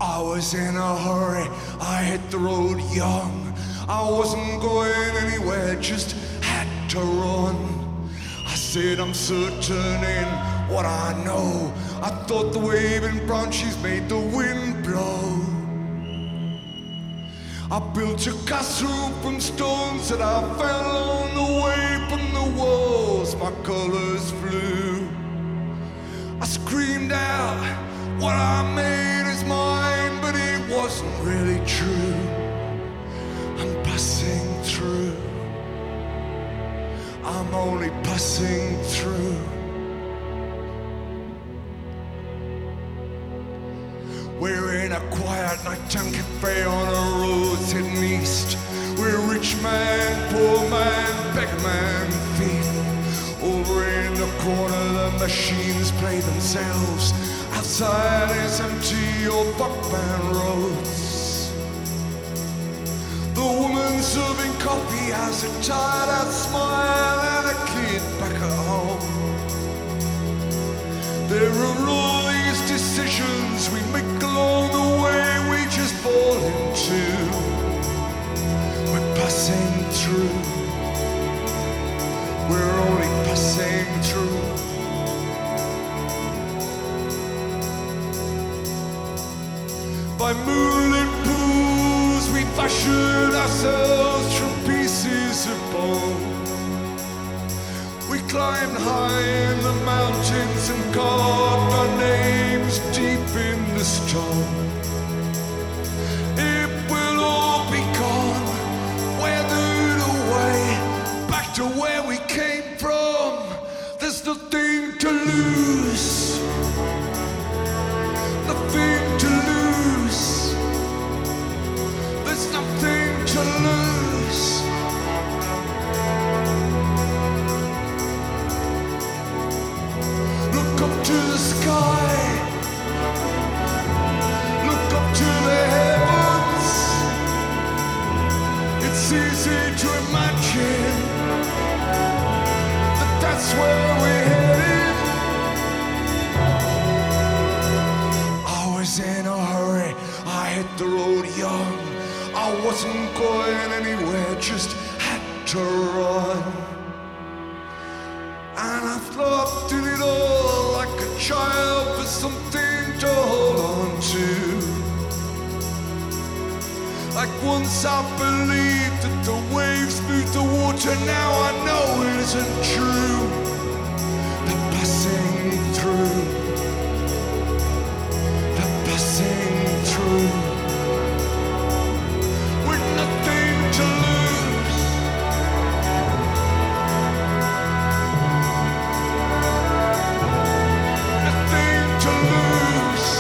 I was in a hurry, I hit the road young. I wasn't going anywhere, just had to run. I said I'm certain in what I know. I thought the waving branches made the wind blow. I built a castle from stones that I found along the way. From the walls my colors flew. I screamed out, what I made is mine, but it wasn't really true. I'm passing through. I'm only passing through. We're in a quiet nighttime cafe on a road heading east. We're rich man, poor man, beggar man, thief. Over in the corner the machines play themselves. Outside is empty old buckman roads. The woman serving coffee has a tired out smile and a kid back at home. There are all these decisions we make along the way, we just fall into. We're passing through. We're only passing through. By moonlit pools we fashion ourselves from pieces of bone. We climbed high in the mountains and carved our names deep in the stone. It will all be gone, weathered away, back to where we came from. There's nothing to lose, nothing to lose. There's nothing to lose. Look up to the sky, look up to the heavens. It's easy to imagine that that's where we're headed. I was in a hurry, I hit the road young. I wasn't going anywhere, just had to run. And I flopped in it all like a child for something to hold on to. Like once I believed that the waves smooth the water, now I know it isn't true. They're passing through. They're passing through. With nothing to lose. Nothing to lose.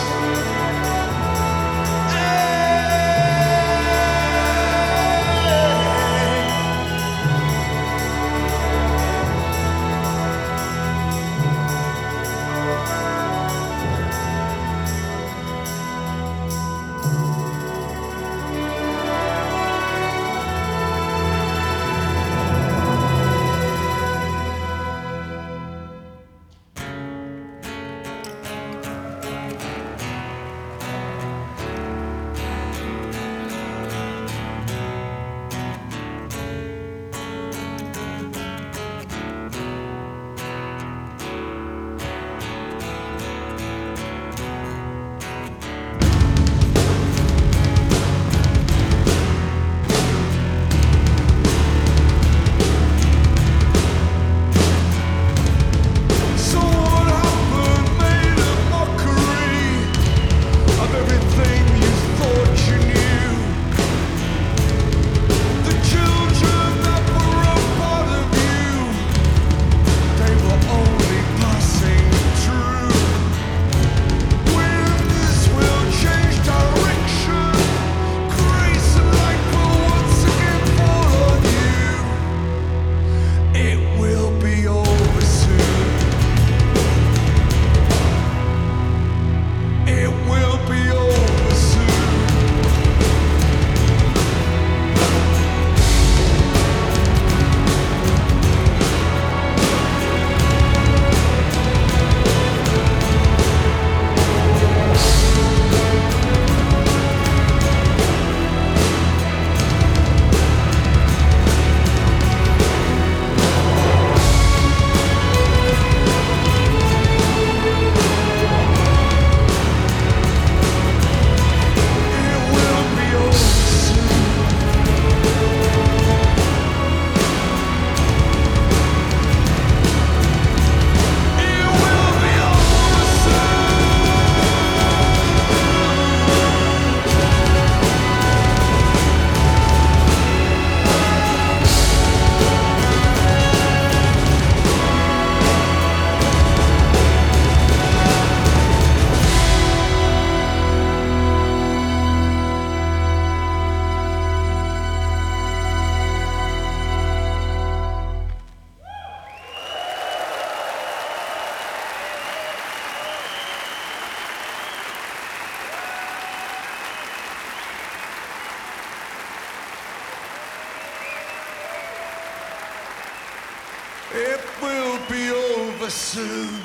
It will be over soon.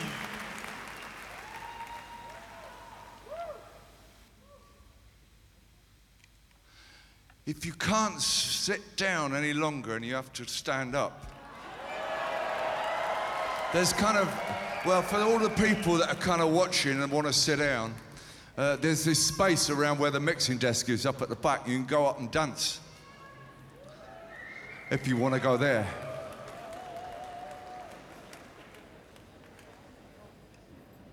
If you can't sit down any longer and you have to stand up, there's kind of, well, for all the people that are kind of watching and want to sit down, there's this space around where the mixing desk is up at the back. You can go up and dance if you want to go there.